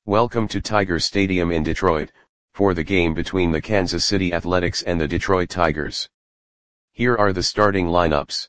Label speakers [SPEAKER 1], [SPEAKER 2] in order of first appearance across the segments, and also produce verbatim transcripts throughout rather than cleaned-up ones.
[SPEAKER 1] Welcome to Tiger Stadium in Detroit, for the game between the Kansas City Athletics and the Detroit Tigers. Here are the starting lineups.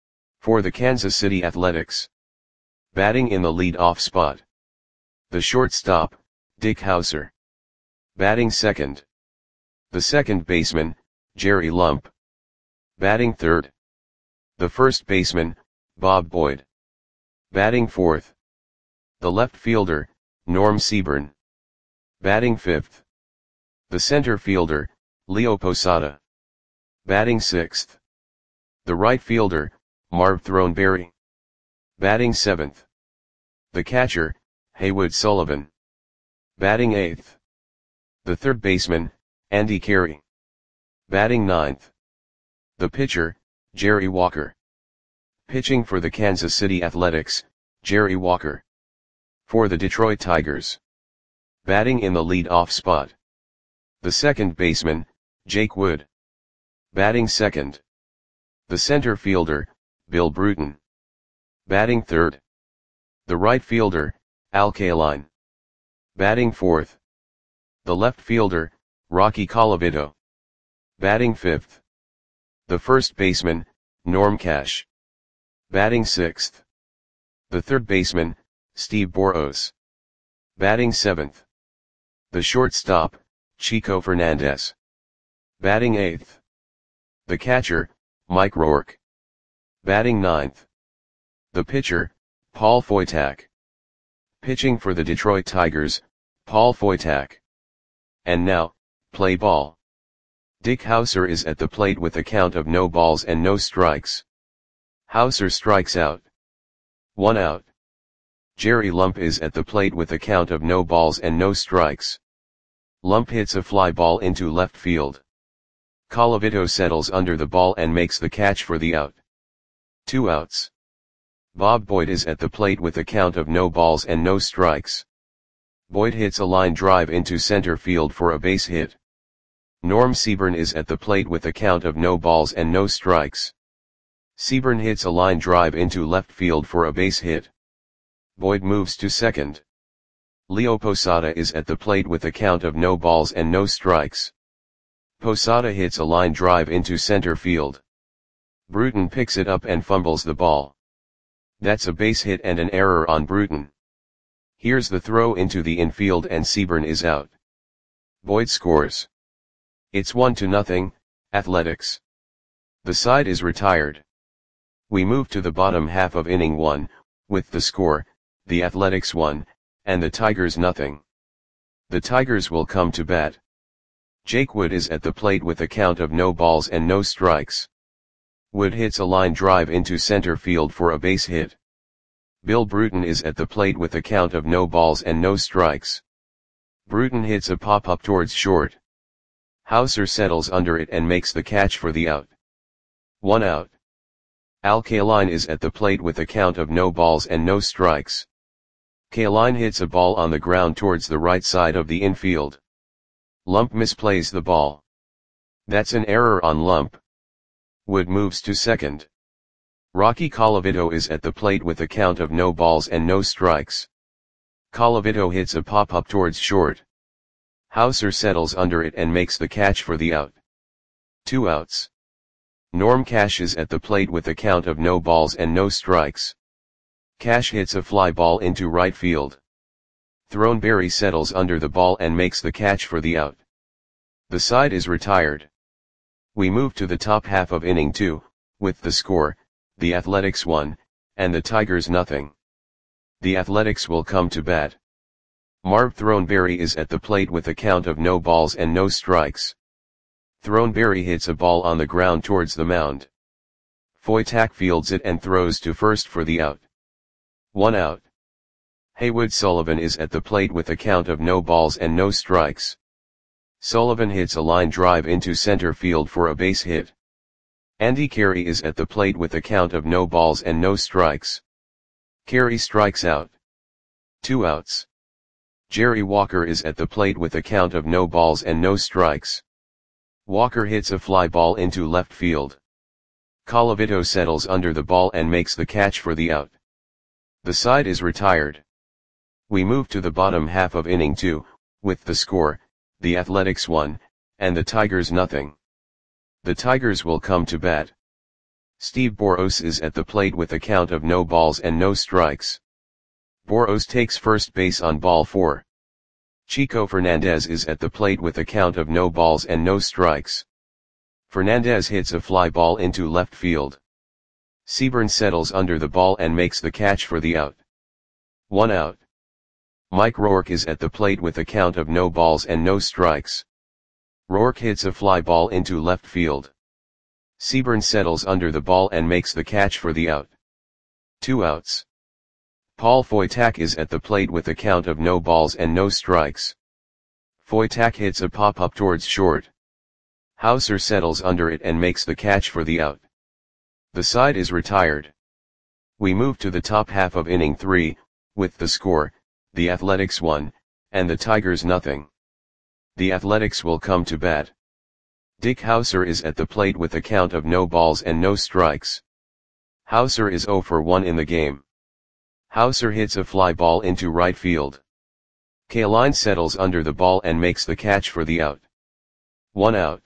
[SPEAKER 1] For the Kansas City Athletics. Batting in the lead-off spot. The shortstop, Dick Howser. Batting second. The second baseman, Jerry Lump. Batting third. The first baseman, Bob Boyd. Batting fourth. The left fielder, Norm Seaburn. Batting fifth. The center fielder, Leo Posada. Batting sixth. The right fielder, Marv Throneberry. Batting seventh. The catcher, Haywood Sullivan. Batting eighth. The third baseman, Andy Carey. Batting ninth. The pitcher, Jerry Walker. Pitching for the Kansas City Athletics, Jerry Walker. For the Detroit Tigers. Batting in the lead-off spot. The second baseman, Jake Wood. Batting second. The center fielder, Bill Bruton. Batting third. The right fielder, Al Kaline. Batting fourth. The left fielder, Rocky Colavito. Batting fifth. The first baseman, Norm Cash. Batting sixth. The third baseman, Steve Boros. Batting seventh. The shortstop, Chico Fernandez. Batting eighth. The catcher, Mike Rourke. Batting ninth. The pitcher, Paul Foytak. Pitching for the Detroit Tigers, Paul Foytak. And now, play ball. Dick Howser is at the plate with a count of no balls and no strikes. Howser strikes out. One out. Jerry Lump is at the plate with a count of no balls and no strikes. Lump hits a fly ball into left field. Colavito settles under the ball and makes the catch for the out. Two outs. Bob Boyd is at the plate with a count of no balls and no strikes. Boyd hits a line drive into center field for a base hit. Norm Seaburn is at the plate with a count of no balls and no strikes. Seaburn hits a line drive into left field for a base hit. Boyd moves to second. Leo Posada is at the plate with a count of no balls and no strikes. Posada hits a line drive into center field. Bruton picks it up and fumbles the ball. That's a base hit and an error on Bruton. Here's the throw into the infield and Seaburn is out. Boyd scores. It's one to nothing, Athletics. The side is retired. We move to the bottom half of inning one, with the score, the Athletics one, and the Tigers nothing. The Tigers will come to bat. Jake Wood is at the plate with a count of no balls and no strikes. Wood hits a line drive into center field for a base hit. Bill Bruton is at the plate with a count of no balls and no strikes. Bruton hits a pop-up towards short. Howser settles under it and makes the catch for the out. One out. Al Kaline is at the plate with a count of no balls and no strikes. Kaline hits a ball on the ground towards the right side of the infield. Lump misplays the ball. That's an error on Lump. Wood moves to second. Rocky Colavito is at the plate with a count of no balls and no strikes. Colavito hits a pop-up towards short. Howser settles under it and makes the catch for the out. Two outs. Norm Cash is at the plate with a count of no balls and no strikes. Cash hits a fly ball into right field. Throneberry settles under the ball and makes the catch for the out. The side is retired. We move to the top half of inning two, with the score, the Athletics one, and the Tigers nothing. The Athletics will come to bat. Marv Throneberry is at the plate with a count of no balls and no strikes. Throneberry hits a ball on the ground towards the mound. Foytak fields it and throws to first for the out. One out. Haywood Sullivan is at the plate with a count of no balls and no strikes. Sullivan hits a line drive into center field for a base hit. Andy Carey is at the plate with a count of no balls and no strikes. Carey strikes out. Two outs. Jerry Walker is at the plate with a count of no balls and no strikes. Walker hits a fly ball into left field. Colavito settles under the ball and makes the catch for the out. The side is retired. We move to the bottom half of inning two, with the score, the Athletics one, and the Tigers nothing. The Tigers will come to bat. Steve Boros is at the plate with a count of no balls and no strikes. Boros takes first base on ball four. Chico Fernandez is at the plate with a count of no balls and no strikes. Fernandez hits a fly ball into left field. Seaburn settles under the ball and makes the catch for the out. One out. Mike Rourke is at the plate with a count of no balls and no strikes. Rourke hits a fly ball into left field. Seaburn settles under the ball and makes the catch for the out. Two outs. Paul Foytak is at the plate with a count of no balls and no strikes. Foytak hits a pop-up towards short. Hauser settles under it and makes the catch for the out. The side is retired. We move to the top half of inning three, with the score, the Athletics one, and the Tigers nothing. The Athletics will come to bat. Dick Hauser is at the plate with a count of no balls and no strikes. Hauser is oh for one in the game. Hauser hits a fly ball into right field. Kaline settles under the ball and makes the catch for the out. One out.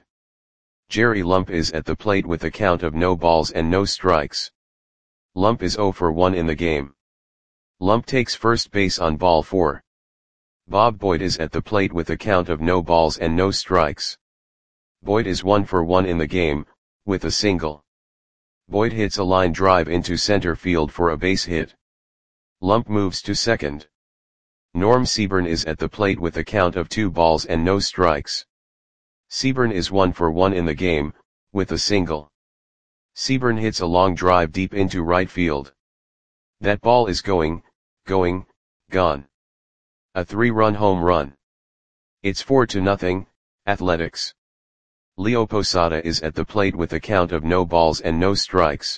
[SPEAKER 1] Jerry Lump is at the plate with a count of no balls and no strikes. Lump is oh for one in the game. Lump takes first base on ball four. Bob Boyd is at the plate with a count of no balls and no strikes. Boyd is one for one in the game, with a single. Boyd hits a line drive into center field for a base hit. Lump moves to second. Norm Seaburn is at the plate with a count of two balls and no strikes. Seaburn is one for one in the game, with a single. Seaburn hits a long drive deep into right field. That ball is going, going, gone. A three-run home run. It's four to nothing, Athletics. Leo Posada is at the plate with a count of no balls and no strikes.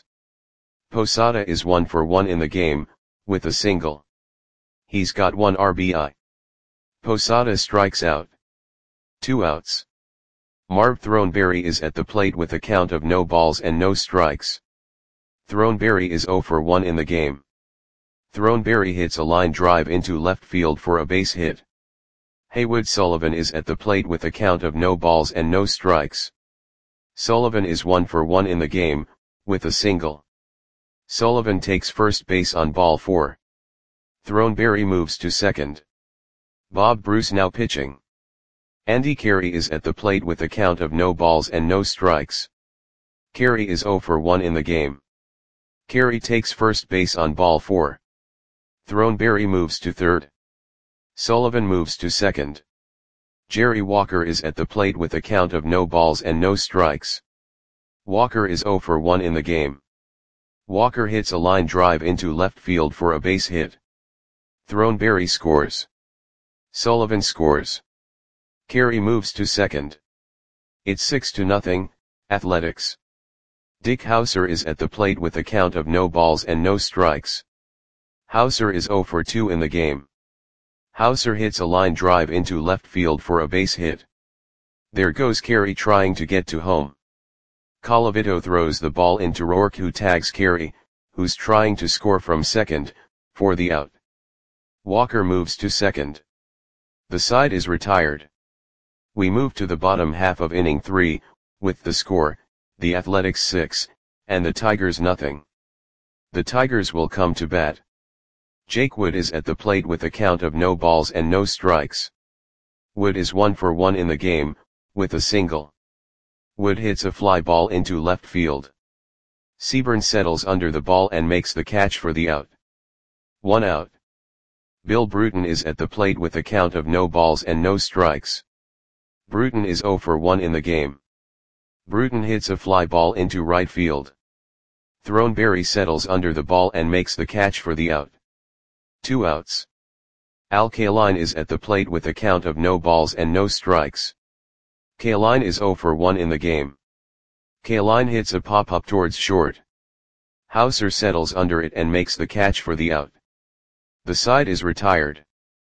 [SPEAKER 1] Posada is one for one in the game, with a single. He's got one R B I. Posada strikes out. Two outs. Marv Throneberry is at the plate with a count of no balls and no strikes. Throneberry is oh for one in the game. Throneberry hits a line drive into left field for a base hit. Haywood Sullivan is at the plate with a count of no balls and no strikes. Sullivan is one for one in the game, with a single. Sullivan takes first base on ball four. Throneberry moves to second. Bob Bruce now pitching. Andy Carey is at the plate with a count of no balls and no strikes. Carey is oh for one in the game. Carey takes first base on ball four. Throneberry moves to third. Sullivan moves to second. Jerry Walker is at the plate with a count of no balls and no strikes. Walker is oh for one in the game. Walker hits a line drive into left field for a base hit. Throneberry scores. Sullivan scores. Carey moves to second. It's six to nothing, Athletics. Dick Hauser is at the plate with a count of no balls and no strikes. Hauser is oh for two in the game. Hauser hits a line drive into left field for a base hit. There goes Carey trying to get to home. Colavito throws the ball into Rourke, who tags Carey, who's trying to score from second, for the out. Walker moves to second. The side is retired. We move to the bottom half of inning three, with the score, the Athletics six, and the Tigers nothing. The Tigers will come to bat. Jake Wood is at the plate with a count of no balls and no strikes. Wood is one for one in the game, with a single. Wood hits a fly ball into left field. Seaburn settles under the ball and makes the catch for the out. One out. Bill Bruton is at the plate with a count of no balls and no strikes. Bruton is oh for one in the game. Bruton hits a fly ball into right field. Throneberry settles under the ball and makes the catch for the out. Two outs. Al Kaline is at the plate with a count of no balls and no strikes. Kaline is oh for one in the game. Kaline hits a pop-up towards short. Hauser settles under it and makes the catch for the out. The side is retired.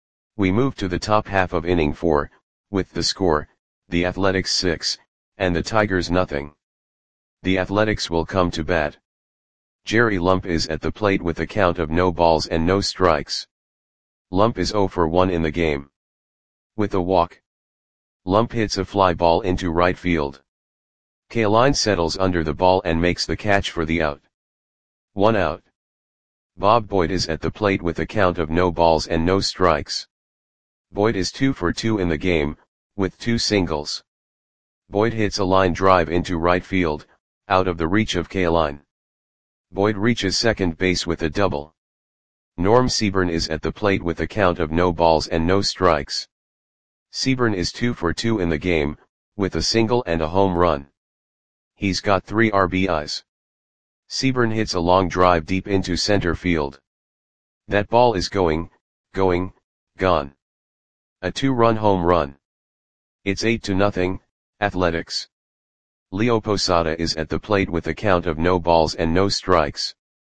[SPEAKER 1] We move to the top half of inning four, with the score, the Athletics six, and the Tigers nothing. The Athletics will come to bat. Jerry Lump is at the plate with a count of no balls and no strikes. Lump is zero for one in the game. With a walk, Lump hits a fly ball into right field. Kaline settles under the ball and makes the catch for the out. One out. Bob Boyd is at the plate with a count of no balls and no strikes. Boyd is two for two in the game, with two singles. Boyd hits a line drive into right field, out of the reach of Kaline. Boyd reaches second base with a double. Norm Seaburn is at the plate with a count of no balls and no strikes. Seaburn is two for two in the game, with a single and a home run. He's got three R B Is. Seaburn hits a long drive deep into center field. That ball is going, going, gone. A two-run home run. It's eight to nothing, Athletics. Leo Posada is at the plate with a count of no balls and no strikes.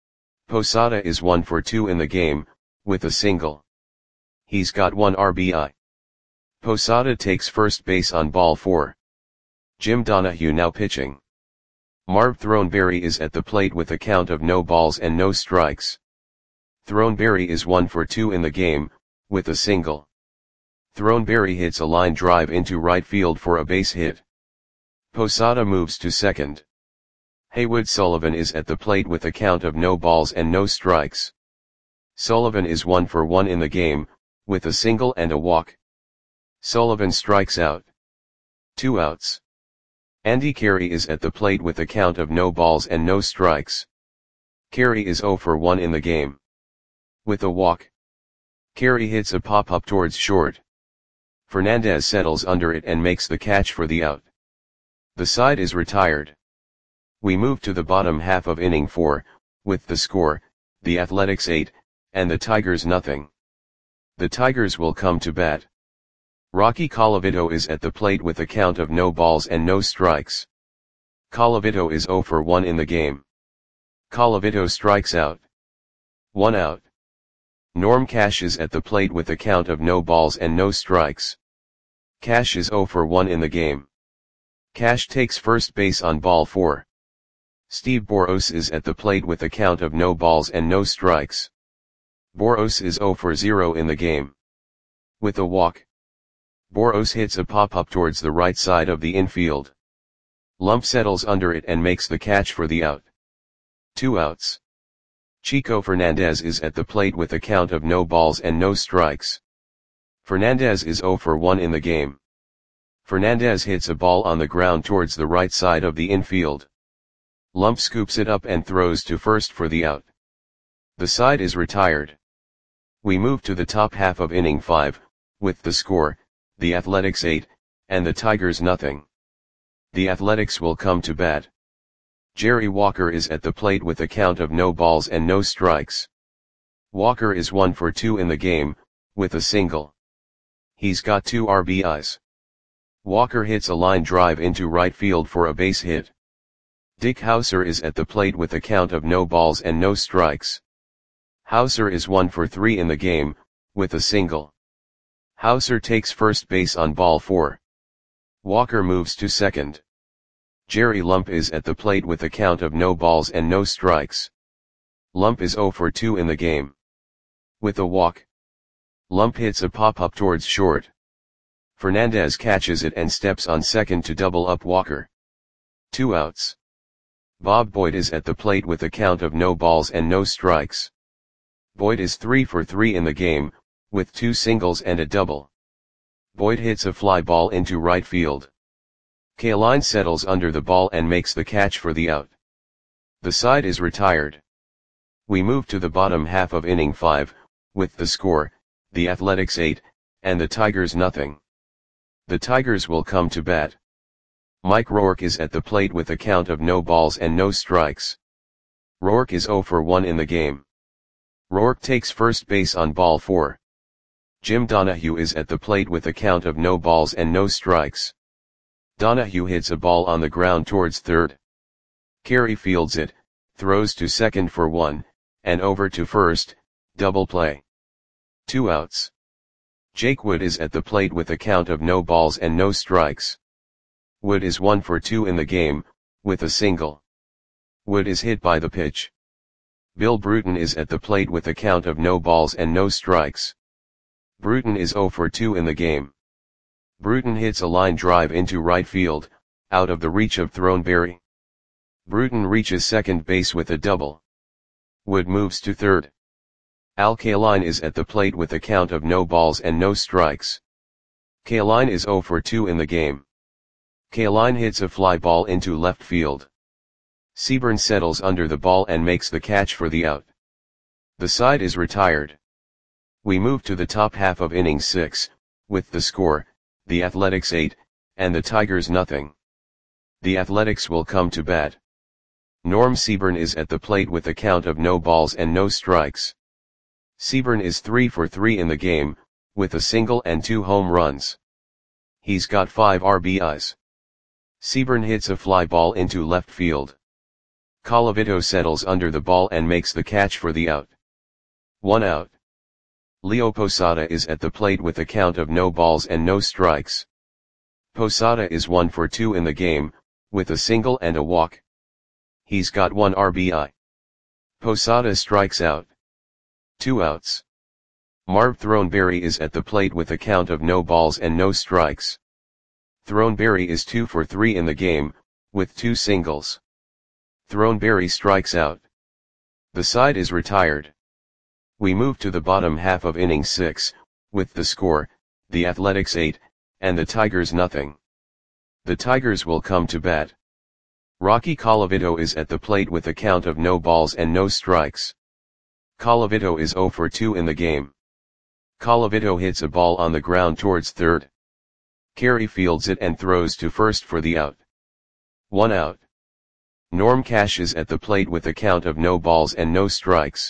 [SPEAKER 1] Posada is one for two in the game, with a single. He's got one R B I. Posada takes first base on ball four. Jim Donahue now pitching. Marv Throneberry is at the plate with a count of no balls and no strikes. Throneberry is one for two in the game, with a single. Throneberry hits a line drive into right field for a base hit. Posada moves to second. Haywood Sullivan is at the plate with a count of no balls and no strikes. Sullivan is one for one in the game, with a single and a walk. Sullivan strikes out. Two outs. Andy Carey is at the plate with a count of no balls and no strikes. Carey is zero for one in the game. With a walk, Carey hits a pop-up towards short. Fernandez settles under it and makes the catch for the out. The side is retired. We move to the bottom half of inning four, with the score, the Athletics eight, and the Tigers nothing. The Tigers will come to bat. Rocky Colavito is at the plate with a count of no balls and no strikes. Colavito is zero for one in the game. Colavito strikes out. One out. Norm Cash is at the plate with a count of no balls and no strikes. Cash is zero for one in the game. Cash takes first base on ball four. Steve Boros is at the plate with a count of no balls and no strikes. Boros is zero for zero in the game. With a walk, Boros hits a pop-up towards the right side of the infield. Lump settles under it and makes the catch for the out. Two outs. Chico Fernandez is at the plate with a count of no balls and no strikes. Fernandez is zero for one in the game. Fernandez hits a ball on the ground towards the right side of the infield. Lump scoops it up and throws to first for the out. The side is retired. We move to the top half of inning five, with the score, the Athletics eight, and the Tigers nothing. The Athletics will come to bat. Jerry Walker is at the plate with a count of no balls and no strikes. Walker is one for two in the game, with a single. He's got two R B Is. Walker hits a line drive into right field for a base hit. Dick Hauser is at the plate with a count of no balls and no strikes. Hauser is one for three in the game, with a single. Hauser takes first base on ball four. Walker moves to second. Jerry Lump is at the plate with a count of no balls and no strikes. Lump is zero for two in the game. With a walk, Lump hits a pop-up towards short. Fernandez catches it and steps on second to double up Walker. Two outs. Bob Boyd is at the plate with a count of no balls and no strikes. Boyd is three for three in the game, with two singles and a double. Boyd hits a fly ball into right field. Kaline settles under the ball and makes the catch for the out. The side is retired. We move to the bottom half of inning five, with the score, the Athletics eight, and the Tigers nothing. The Tigers will come to bat. Mike Rourke is at the plate with a count of no balls and no strikes. Rourke is zero for one in the game. Rourke takes first base on ball four. Jim Donahue is at the plate with a count of no balls and no strikes. Donahue hits a ball on the ground towards third. Carey fields it, throws to second for one, and over to first, double play. Two outs. Jake Wood is at the plate with a count of no balls and no strikes. Wood is one for two in the game, with a single. Wood is hit by the pitch. Bill Bruton is at the plate with a count of no balls and no strikes. Bruton is zero for two in the game. Bruton hits a line drive into right field, out of the reach of Throneberry. Bruton reaches second base with a double. Wood moves to third. Al Kaline is at the plate with a count of no balls and no strikes. Kaline is zero for two in the game. Kaline hits a fly ball into left field. Seaburn settles under the ball and makes the catch for the out. The side is retired. We move to the top half of inning six, with the score, the Athletics eight, and the Tigers nothing. The Athletics will come to bat. Norm Seaburn is at the plate with a count of no balls and no strikes. Seaburn is three for three in the game, with a single and two home runs. He's got five R B Is. Seaburn hits a fly ball into left field. Colavito settles under the ball and makes the catch for the out. One out. Leo Posada is at the plate with a count of no balls and no strikes. Posada is one for two in the game, with a single and a walk. He's got one R B I. Posada strikes out. Two outs. Marv Throneberry is at the plate with a count of no balls and no strikes. Throneberry is two for three in the game, with two singles. Throneberry strikes out. The side is retired. We move to the bottom half of inning six, with the score, the Athletics eight, and the Tigers nothing. The Tigers will come to bat. Rocky Colavito is at the plate with a count of no balls and no strikes. Colavito is zero for two in the game. Colavito hits a ball on the ground towards third. Carey fields it and throws to first for the out. One out. Norm Cash is at the plate with a count of no balls and no strikes.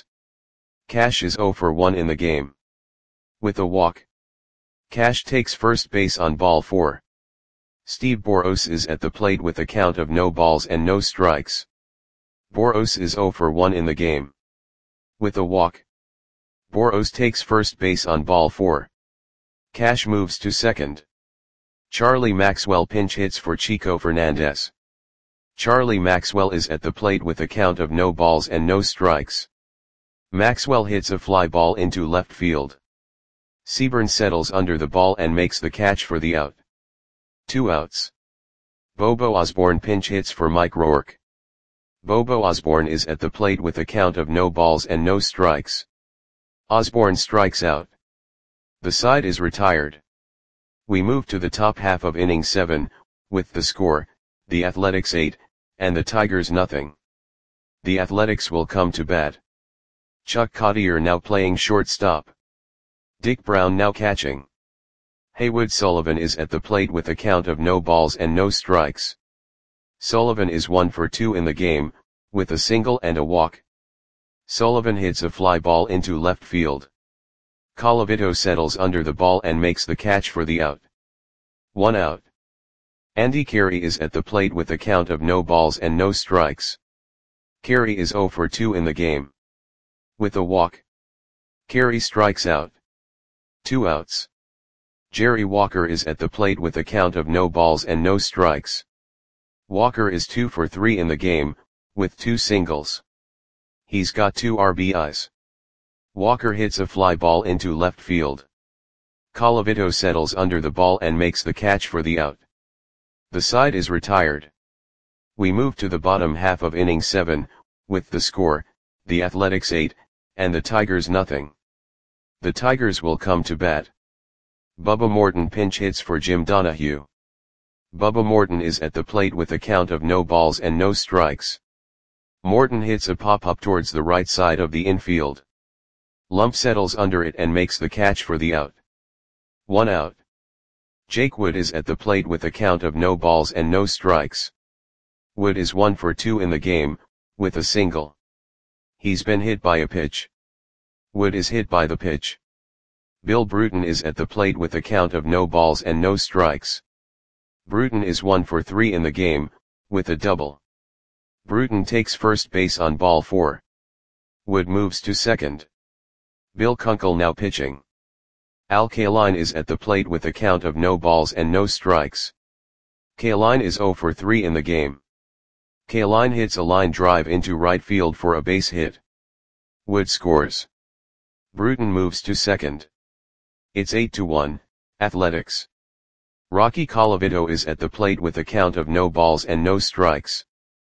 [SPEAKER 1] Cash is zero for one in the game. With a walk. Cash takes first base on ball four. Steve Boros is at the plate with a count of no balls and no strikes. Boros is zero for one in the game. With a walk. Boros takes first base on ball four. Cash moves to second. Charlie Maxwell pinch hits for Chico Fernandez. Charlie Maxwell is at the plate with a count of no balls and no strikes. Maxwell hits a fly ball into left field. Seaburn settles under the ball and makes the catch for the out. Two outs. Bobo Osborne pinch hits for Mike Rourke. Bobo Osborne is at the plate with a count of no balls and no strikes. Osborne strikes out. The side is retired. We move to the top half of inning seven, with the score, the Athletics eight, and the Tigers nothing. The Athletics will come to bat. Chuck Cottier now playing shortstop. Dick Brown now catching. Haywood Sullivan is at the plate with a count of no balls and no strikes. Sullivan is one for two in the game, with a single and a walk. Sullivan hits a fly ball into left field. Colavito settles under the ball and makes the catch for the out. One out. Andy Carey is at the plate with a count of no balls and no strikes. Carey is zero for two in the game. With a walk. Carey strikes out. Two outs. Jerry Walker is at the plate with a count of no balls and no strikes. Walker is two for three in the game, with two singles. He's got two R B Is. Walker hits a fly ball into left field. Colavito settles under the ball and makes the catch for the out. The side is retired. We move to the bottom half of inning seven, with the score, the Athletics eight, and the Tigers nothing. The Tigers will come to bat. Bubba Morton pinch hits for Jim Donahue. Bubba Morton is at the plate with a count of no balls and no strikes. Morton hits a pop-up towards the right side of the infield. Lump settles under it and makes the catch for the out. One out. Jake Wood is at the plate with a count of no balls and no strikes. Wood is one for two in the game, with a single. He's been hit by a pitch. Wood is hit by the pitch. Bill Bruton is at the plate with a count of no balls and no strikes. Bruton is one for three in the game, with a double. Bruton takes first base on ball four. Wood moves to second. Bill Kunkel now pitching. Al Kaline is at the plate with a count of no balls and no strikes. Kaline is zero for three in the game. Kaline hits a line drive into right field for a base hit. Wood scores. Bruton moves to second. It's eight to one, Athletics. Rocky Colavito is at the plate with a count of no balls and no strikes.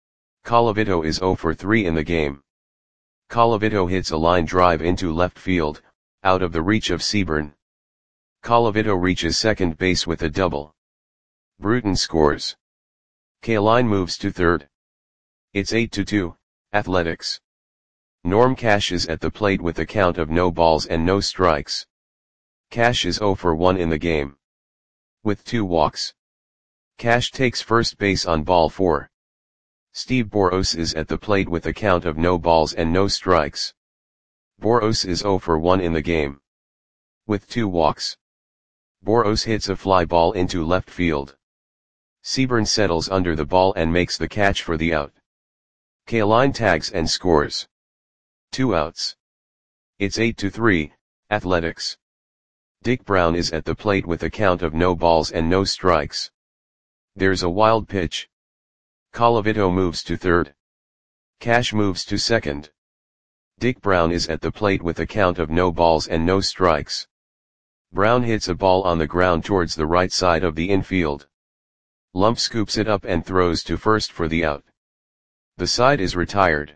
[SPEAKER 1] Colavito is zero for three in the game. Colavito hits a line drive into left field, out of the reach of Seaburn. Colavito reaches second base with a double. Bruton scores. Kaline moves to third. It's eight to two, Athletics. Norm Cash is at the plate with a count of no balls and no strikes. Cash is zero for one in the game. With two walks. Cash takes first base on ball four. Steve Boros is at the plate with a count of no balls and no strikes. Boros is zero for one in the game. With two walks. Boros hits a fly ball into left field. Seaburn settles under the ball and makes the catch for the out. Kaline tags and scores. Two outs. It's eight to three, Athletics. Dick Brown is at the plate with a count of no balls and no strikes. There's a wild pitch. Colavito moves to third. Cash moves to second. Dick Brown is at the plate with a count of no balls and no strikes. Brown hits a ball on the ground towards the right side of the infield. Lump scoops it up and throws to first for the out. The side is retired.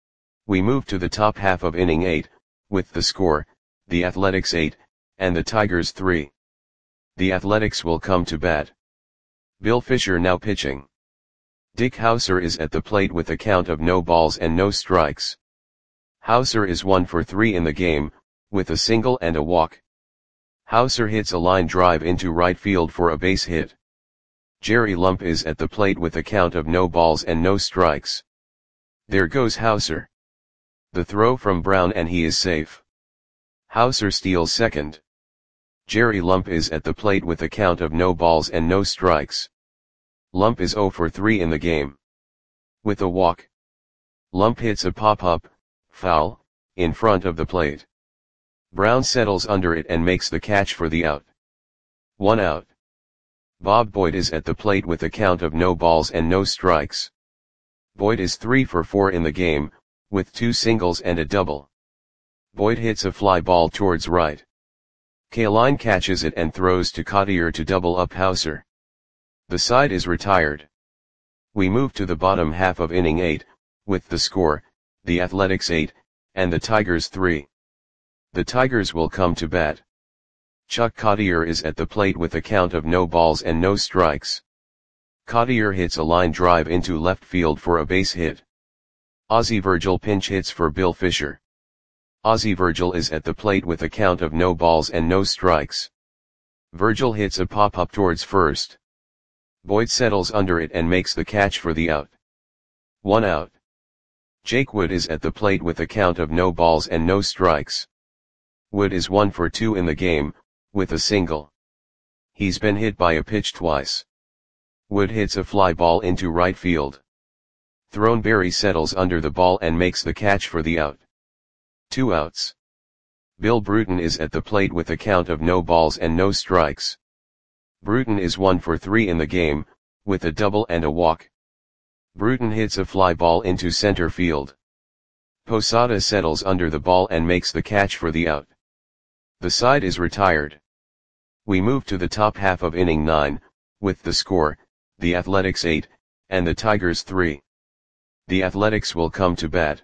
[SPEAKER 1] We move to the top half of inning eight, with the score, the Athletics eight, and the Tigers three. The Athletics will come to bat. Bill Fisher now pitching. Dick Hauser is at the plate with a count of no balls and no strikes. Hauser is one for three in the game, with a single and a walk. Hauser hits a line drive into right field for a base hit. Jerry Lump is at the plate with a count of no balls and no strikes. There goes Hauser. The throw from Brown and he is safe. Hauser steals second. Jerry Lump is at the plate with a count of no balls and no strikes. Lump is zero for three in the game. With a walk. Lump hits a pop-up, foul, in front of the plate. Brown settles under it and makes the catch for the out. One out. Bob Boyd is at the plate with a count of no balls and no strikes. Boyd is three for four in the game, with two singles and a double. Boyd hits a fly ball towards right. Kaline catches it and throws to Cottier to double up Hauser. The side is retired. We move to the bottom half of inning eight, with the score, the Athletics eight, and the Tigers three. The Tigers will come to bat. Chuck Cottier is at the plate with a count of no balls and no strikes. Cottier hits a line drive into left field for a base hit. Ozzie Virgil pinch hits for Bill Fisher. Ozzie Virgil is at the plate with a count of no balls and no strikes. Virgil hits a pop-up towards first. Boyd settles under it and makes the catch for the out. One out. Jake Wood is at the plate with a count of no balls and no strikes. Wood is one for two in the game, with a single. He's been hit by a pitch twice. Wood hits a fly ball into right field. Throneberry settles under the ball and makes the catch for the out. Two outs. Bill Bruton is at the plate with a count of no balls and no strikes. Bruton is one for three in the game, with a double and a walk. Bruton hits a fly ball into center field. Posada settles under the ball and makes the catch for the out. The side is retired. We move to the top half of inning nine, with the score, the Athletics eight, and the Tigers three. The Athletics will come to bat.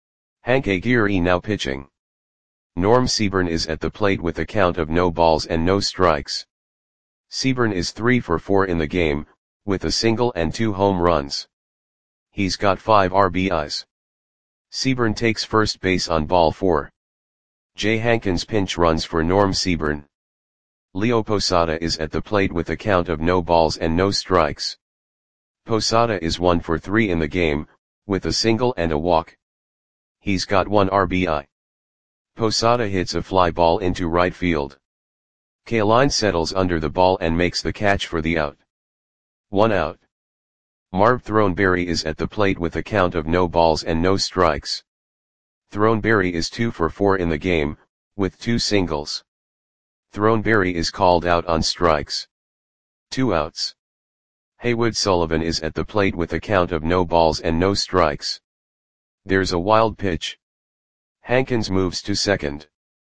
[SPEAKER 1] Hank Aguirre now pitching. Norm Seaburn is at the plate with a count of no balls and no strikes. Seaburn is three for four in the game, with a single and two home runs. He's got five R B Is. Seaburn takes first base on ball four. Jay Hankins pinch runs for Norm Seaburn. Leo Posada is at the plate with a count of no balls and no strikes. Posada is one for three in the game, with a single and a walk. He's got one R B I. Posada hits a fly ball into right field. Kaline settles under the ball and makes the catch for the out. One out. Marv Throneberry is at the plate with a count of no balls and no strikes. Throneberry is two for four in the game, with two singles. Throneberry is called out on strikes. Two outs. Haywood Sullivan is at the plate with a count of no balls and no strikes. There's a wild pitch. Hankins moves to second.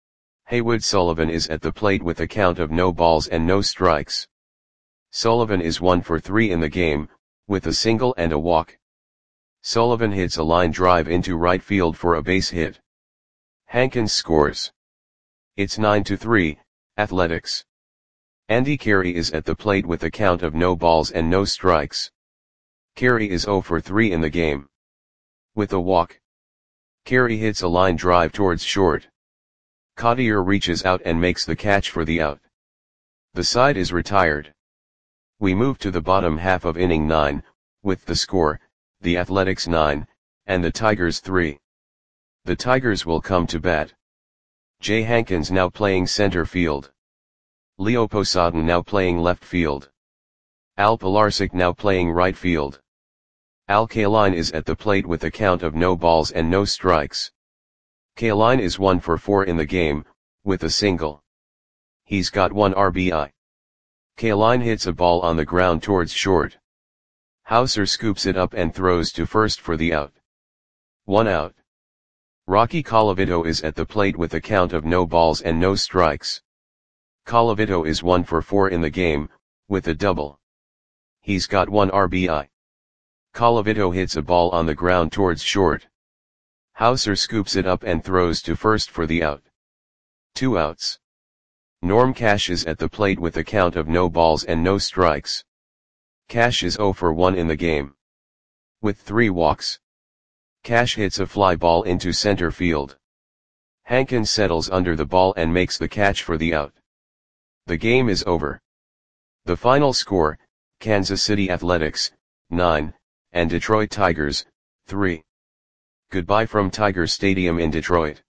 [SPEAKER 1] Haywood Sullivan is at the plate with a count of no balls and no strikes. Sullivan is one for three in the game, with a single and a walk. Sullivan hits a line drive into right field for a base hit. Hankins scores. It's nine to three, Athletics. Andy Carey is at the plate with a count of no balls and no strikes. Carey is zero for three in the game. With a walk. Carey hits a line drive towards short. Cottier reaches out and makes the catch for the out. The side is retired. We move to the bottom half of inning nine, with the score, the Athletics nine, and the Tigers three. The Tigers will come to bat. Jay Hankins now playing center field. Leo Posada now playing left field. Al Pilarczyk now playing right field. Al Kaline is at the plate with a count of no balls and no strikes. Kaline is one for four in the game, with a single. He's got one R B I. Kaline hits a ball on the ground towards short. Hauser scoops it up and throws to first for the out. One out. Rocky Colavito is at the plate with a count of no balls and no strikes. Colavito is one for four in the game, with a double. He's got one R B I. Colavito hits a ball on the ground towards short. Hauser scoops it up and throws to first for the out. Two outs. Norm Cash is at the plate with a count of no balls and no strikes. Cash is zero for one in the game. With three walks. Cash hits a fly ball into center field. Hankins settles under the ball and makes the catch for the out. The game is over. The final score, Kansas City Athletics, nine, and Detroit Tigers, three. Goodbye from Tiger Stadium in Detroit.